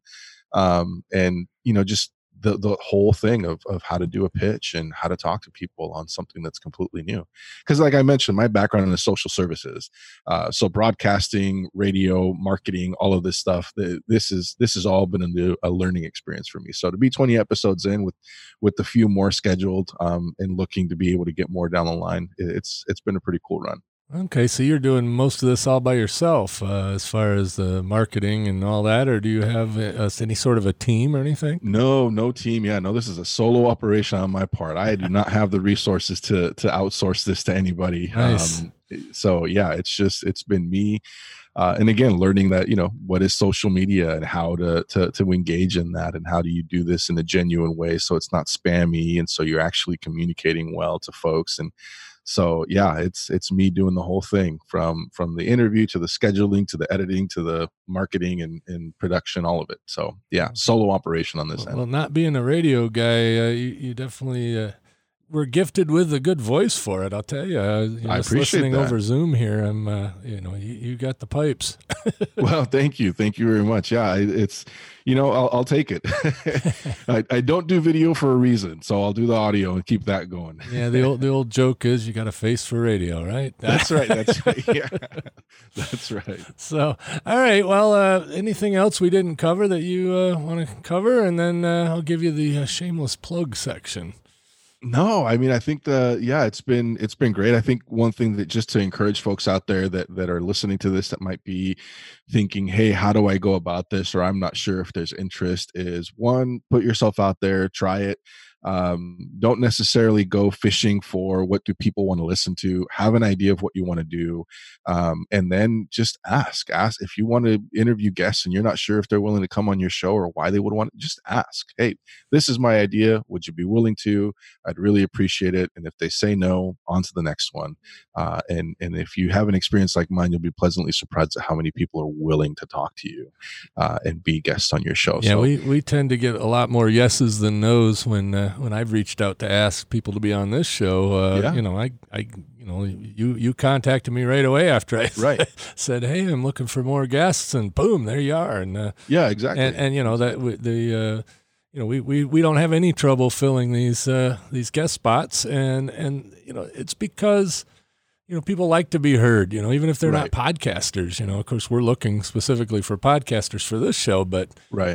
And, just the whole thing of how to do a pitch and how to talk to people on something that's completely new. Because like I mentioned, my background is social services. So broadcasting, radio, marketing, all of this stuff, this has all been a learning experience for me. So to be 20 episodes in with a few more scheduled, and looking to be able to get more down the line, it's been a pretty cool run. Okay, so you're doing most of this all by yourself as far as the marketing and all that, or do you have any sort of a team or anything? No team. Yeah, no, this is a solo operation on my part. I do not have the resources to outsource this to anybody. Nice. So yeah, it's been me. And again, learning that, what is social media and how to engage in that, and how do you do this in a genuine way so it's not spammy, and so you're actually communicating well to folks. And so yeah, it's me doing the whole thing from the interview to the scheduling to the editing to the marketing and production, all of it. So yeah, solo operation on this end. Well, not being a radio guy, you definitely were gifted with a good voice for it. I'll tell you. I appreciate listening that. Over Zoom here. I'm, you got the pipes. Well, thank you very much. Yeah, it's, I'll take it. I don't do video for a reason, so I'll do the audio and keep that going. Yeah, the old joke is you got a face for radio, right? That's right. Yeah, that's right. So, all right. Well, anything else we didn't cover that you want to cover, and then I'll give you the shameless plug section. No, I mean, I think it's been great. I think one thing that, just to encourage folks out there that are listening to this that might be thinking, hey, how do I go about this? Or I'm not sure if there's interest, is one, put yourself out there, try it. Don't necessarily go fishing for what do people want to listen to. Have an idea of what you want to do, and then just ask if you want to interview guests and you're not sure if they're willing to come on your show or why they would want to. Just ask, hey, this is my idea, would you be willing to? I'd really appreciate it. And if they say no, on to the next one. And if you have an experience like mine, you'll be pleasantly surprised at how many people are willing to talk to you and be guests on your show. Yeah, so we tend to get a lot more yeses than nos when I've reached out to ask people to be on this show. You contacted me right away after I said, hey, I'm looking for more guests, and boom, there you are. And yeah, exactly. And we don't have any trouble filling these guest spots, and it's because people like to be heard, even if they're not podcasters. Of course, we're looking specifically for podcasters for this show, but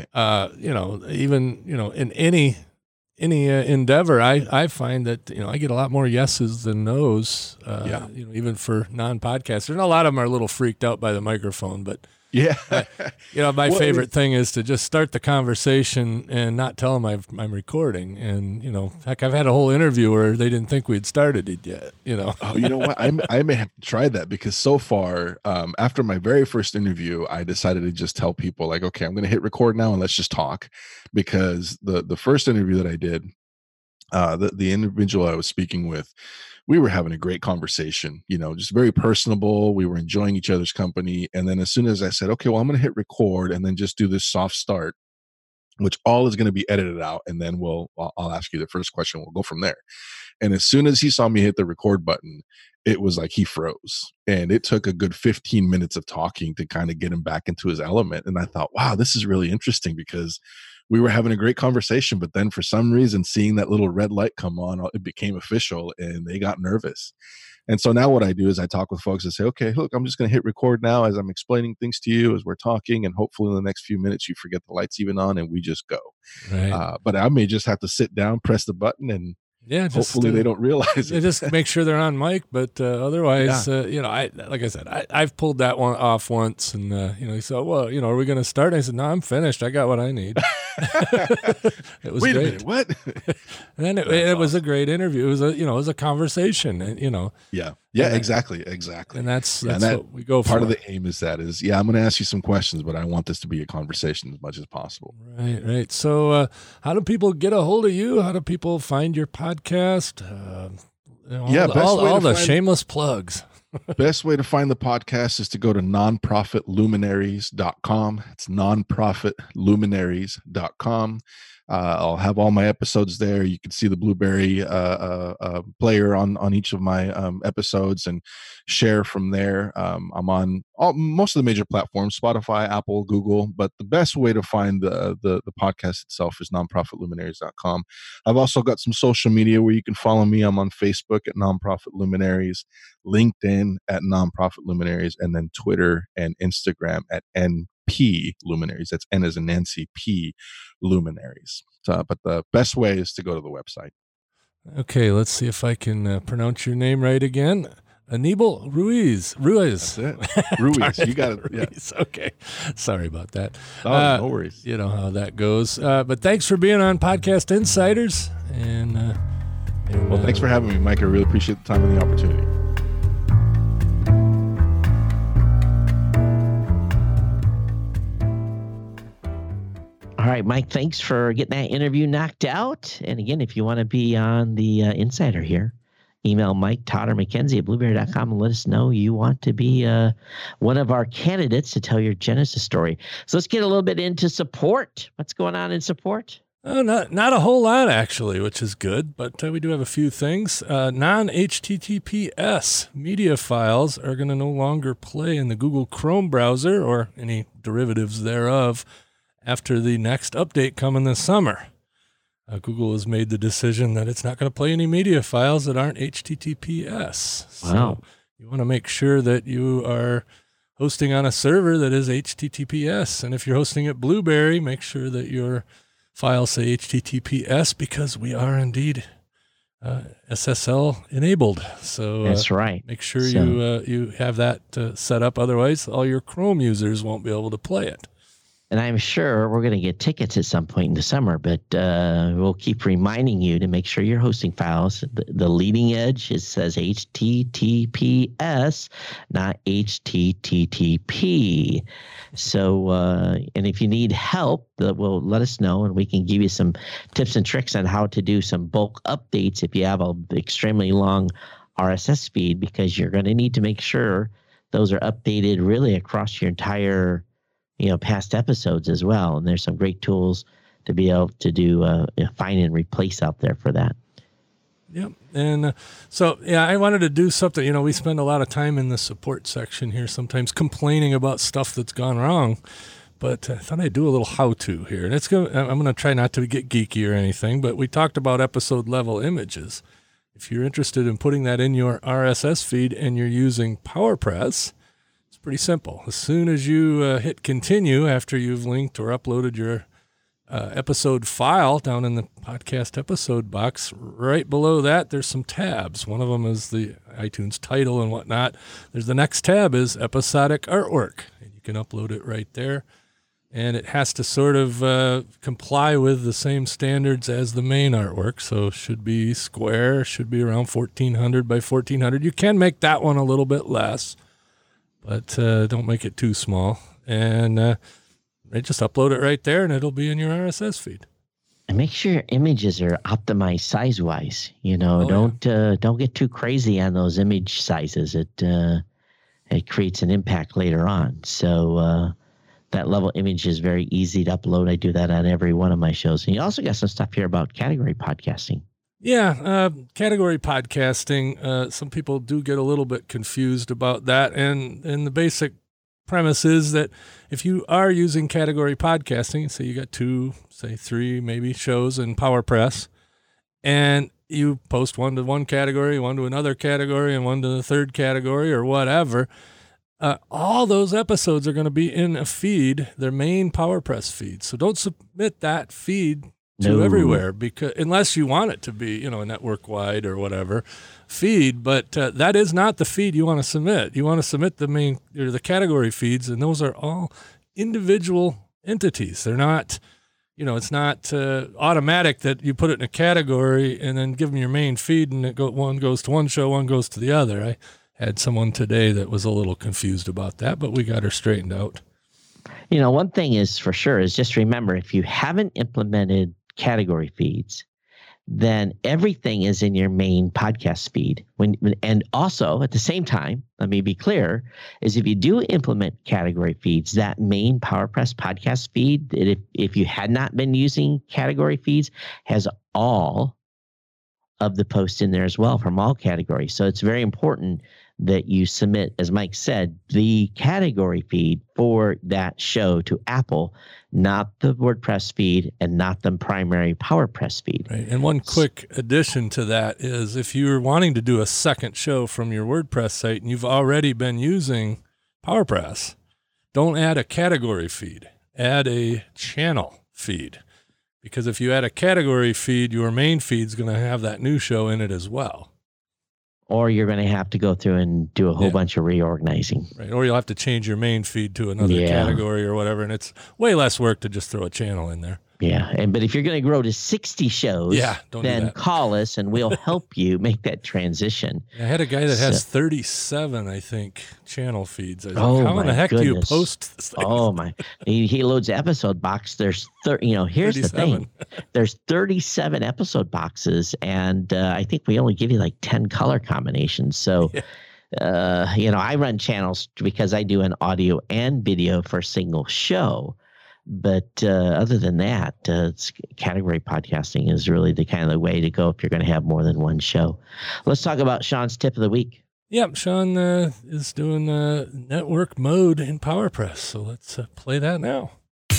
even in any endeavor, I find that I get a lot more yeses than nos. Even for non-podcasters, and a lot of them are a little freaked out by the microphone, but. Yeah. My favorite thing is to just start the conversation and not tell them I'm recording. And, heck, I've had a whole interview where they didn't think we'd started it yet, Oh, you know what? I may have to try that, because so far, after my very first interview, I decided to just tell people like, okay, I'm going to hit record now and let's just talk. Because the first interview that I did, the individual I was speaking with, we were having a great conversation, just very personable. We were enjoying each other's company. And then as soon as I said, okay, well, I'm going to hit record and then just do this soft start, which all is going to be edited out. And then I'll ask you the first question. We'll go from there. And as soon as he saw me hit the record button, it was like he froze. And it took a good 15 minutes of talking to kind of get him back into his element. And I thought, wow, this is really interesting, because we were having a great conversation, but then for some reason, seeing that little red light come on, it became official and they got nervous. And so now what I do is I talk with folks and say, okay, look, I'm just going to hit record now as I'm explaining things to you as we're talking. And hopefully in the next few minutes, you forget the light's even on and we just go. Right. But I may just have to sit down, press the button, and hopefully they don't realize it. Just make sure they're on mic, but otherwise, like I said, I've pulled that one off once, and he said, well, are we going to start? And I said, no, I'm finished. I got what I need. It was Wait great. a minute, what? And then it was a great interview. It was it was a conversation, and exactly. And that's what we go for. Part of the aim is I'm going to ask you some questions, but I want this to be a conversation as much as possible. Right. So, how do people get a hold of you? How do people find your podcast? All the shameless plugs. Best way to find the podcast is to go to nonprofitluminaries.com. It's nonprofitluminaries.com. I'll have all my episodes there. You can see the Blueberry player on each of my episodes and share from there. I'm on most of the major platforms, Spotify, Apple, Google, but the best way to find the podcast itself is nonprofitluminaries.com. I've also got some social media where you can follow me. I'm on Facebook at Nonprofit Luminaries, LinkedIn at Nonprofit Luminaries, and then Twitter and Instagram at NP Luminaries. That's N as in Nancy, P Luminaries. But the best way is to go to the website. Okay, let's see if I can pronounce your name right again. Anibal Ruiz. That's it. Ruiz. You got it. Ruiz. Yeah. Okay. Sorry about that. Oh, no worries. You know how that goes. But thanks for being on Podcast Insiders. And thanks for having me, Mike. I really appreciate the time and the opportunity. All right, Mike, thanks for getting that interview knocked out. And again, if you want to be on the Insider here, email Mike, Todd, or Mackenzie at blueberry.com and let us know you want to be one of our candidates to tell your Genesis story. So let's get a little bit into support. What's going on in support? Not a whole lot, actually, which is good, but we do have a few things. Non-HTTPS media files are going to no longer play in the Google Chrome browser or any derivatives thereof after the next update coming this summer. Google has made the decision that it's not going to play any media files that aren't HTTPS. Wow. So you want to make sure that you are hosting on a server that is HTTPS. And if you're hosting at Blueberry, make sure that your files say HTTPS, because we are indeed SSL enabled. So that's right. Make sure you have that set up. Otherwise, all your Chrome users won't be able to play it. And I'm sure we're going to get tickets at some point in the summer, but we'll keep reminding you to make sure your hosting files, the leading edge, it says HTTPS, not HTTP. So, and if you need help, well, let us know, and we can give you some tips and tricks on how to do some bulk updates if you have an extremely long RSS feed, because you're going to need to make sure those are updated really across your entire past episodes as well. And there's some great tools to be able to do find and replace out there for that. Yep. And I wanted to do something. We spend a lot of time in the support section here, sometimes complaining about stuff that's gone wrong. But I thought I'd do a little how-to here. And I'm going to try not to get geeky or anything, but we talked about episode level images. If you're interested in putting that in your RSS feed and you're using PowerPress, it's pretty simple. As soon as you hit continue after you've linked or uploaded your episode file down in the podcast episode box, right below that, there's some tabs. One of them is the iTunes title and whatnot. There's the next tab is episodic artwork, and you can upload it right there. And it has to sort of comply with the same standards as the main artwork. So should be square, should be around 1400 by 1400. You can make that one a little bit less, but don't make it too small. And just upload it right there, and it'll be in your RSS feed. And make sure your images are optimized size-wise. Don't get too crazy on those image sizes. It creates an impact later on. So that level image is very easy to upload. I do that on every one of my shows. And you also got some stuff here about category podcasting. Yeah, category podcasting. Some people do get a little bit confused about that. And the basic premise is that if you are using category podcasting, say you got 2, say 3 maybe shows in PowerPress, and you post one to one category, one to another category, and one to the third category or whatever, all those episodes are going to be in a feed, their main PowerPress feed. So don't submit that feed to everywhere, because unless you want it to be, a network-wide or whatever feed, but that is not the feed you want to submit. You want to submit the main or the category feeds, and those are all individual entities. They're not, it's not automatic that you put it in a category and then give them your main feed, and one goes to one show, one goes to the other. I had someone today that was a little confused about that, but we got her straightened out. One thing is for sure is just remember, if you haven't implemented category feeds, then everything is in your main podcast feed. And also at the same time, let me be clear, is if you do implement category feeds, that main PowerPress podcast feed, if you had not been using category feeds, has all of the posts in there as well from all categories. So it's very important that you submit, as Mike said, the category feed for that show to Apple, not the WordPress feed and not the primary PowerPress feed. Right. And one quick addition to that is if you're wanting to do a second show from your WordPress site and you've already been using PowerPress, don't add a category feed. Add a channel feed. Because if you add a category feed, your main feed is going to have that new show in it as well. Or you're going to have to go through and do a whole bunch of reorganizing. Right. Or you'll have to change your main feed to another category or whatever. And it's way less work to just throw a channel in there. Yeah. But if you're going to grow to 60 shows, then call us and we'll help you make that transition. I had a guy that has 37, I think, channel feeds. I was like, how in the heck do you post this thing? Oh, my. He loads episode box. There's, here's 37. The thing. There's 37 episode boxes, and I think we only give you like 10 color combinations. So, I run channels because I do an audio and video for a single show. But other than that, category podcasting is really the kind of the way to go if you're going to have more than one show. Let's talk about Sean's tip of the week. Yep, Sean is doing network mode in PowerPress. So let's play that now.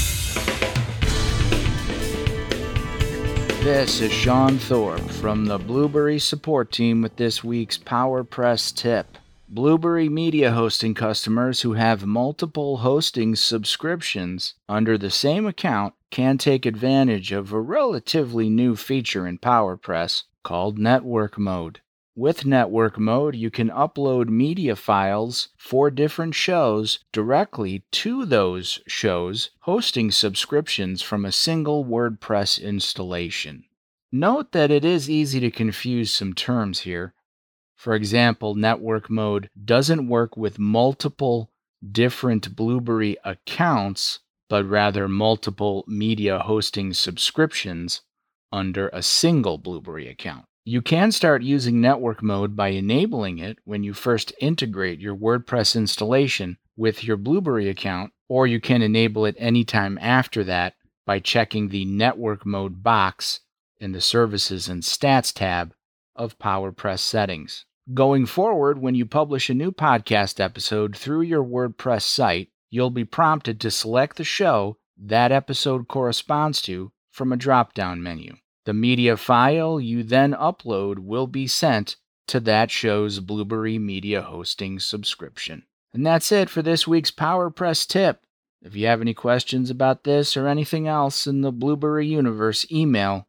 This is Sean Thorpe from the Blueberry support team with this week's PowerPress tip. Blueberry media hosting customers who have multiple hosting subscriptions under the same account can take advantage of a relatively new feature in PowerPress called Network Mode. With network mode, you can upload media files for different shows directly to those shows' hosting subscriptions from a single WordPress installation. Note that it is easy to confuse some terms here. For example, network mode doesn't work with multiple different Blueberry accounts, but rather multiple media hosting subscriptions under a single Blueberry account. You can start using network mode by enabling it when you first integrate your WordPress installation with your Blueberry account, or you can enable it anytime after that by checking the network mode box in the Services and Stats tab of PowerPress settings. Going forward, when you publish a new podcast episode through your WordPress site, you'll be prompted to select the show that episode corresponds to from a drop-down menu. The media file you then upload will be sent to that show's Blueberry media hosting subscription. And that's it for this week's PowerPress tip. If you have any questions about this or anything else in the Blueberry universe, email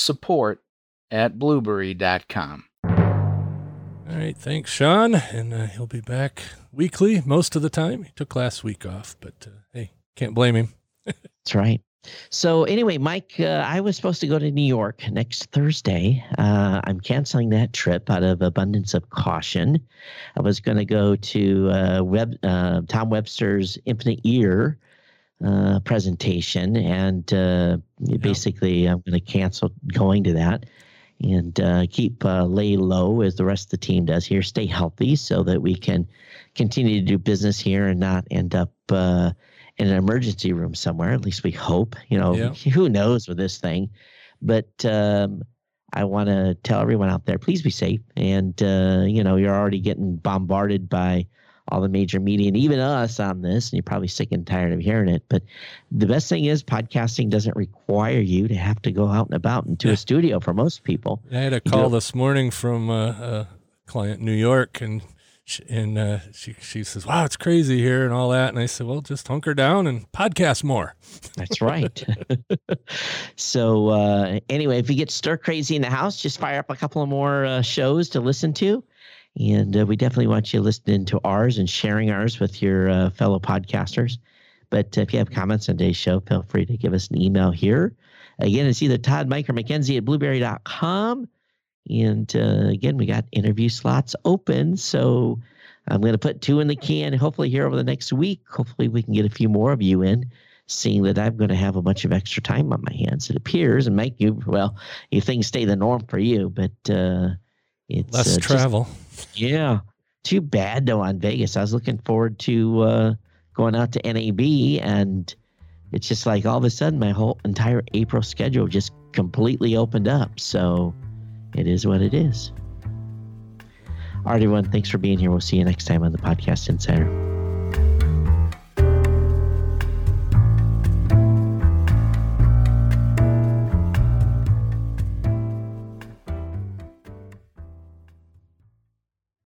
support@blueberry.com. All right, thanks, Sean. And he'll be back weekly most of the time. He took last week off, but hey, can't blame him. That's right. So anyway, Mike, I was supposed to go to New York next Thursday. I'm canceling that trip out of abundance of caution. I was going to go to Tom Webster's Infinite Ear presentation, and basically I'm going to cancel going to that and keep lay low as the rest of the team does here. Stay healthy so that we can continue to do business here and not end up in an emergency room somewhere. At least we hope. Who knows with this thing. But I want to tell everyone out there, please be safe. And, you're already getting bombarded by all the major media and even us on this, and you're probably sick and tired of hearing it. But the best thing is podcasting doesn't require you to have to go out and about into a studio for most people. I had a call this morning from a client in New York, and she says, wow, it's crazy here and all that. And I said, well, just hunker down and podcast more. That's right. So anyway, if you get stir crazy in the house, just fire up a couple of more shows to listen to. And we definitely want you listening to ours and sharing ours with your fellow podcasters. But if you have comments on today's show, feel free to give us an email here. Again, it's either Todd, Mike, or Mackenzie at blueberry.com. And again, we got interview slots open. So I'm going to put 2 in the can, hopefully here over the next week. Hopefully we can get a few more of you in, seeing that I'm going to have a bunch of extra time on my hands, it appears. And Mike, you things stay the norm for you, but it's less travel. Yeah. Too bad, though, on Vegas. I was looking forward to going out to NAB, and it's just like all of a sudden my whole entire April schedule just completely opened up. So it is what it is. All right, everyone. Thanks for being here. We'll see you next time on the Podcast Insider.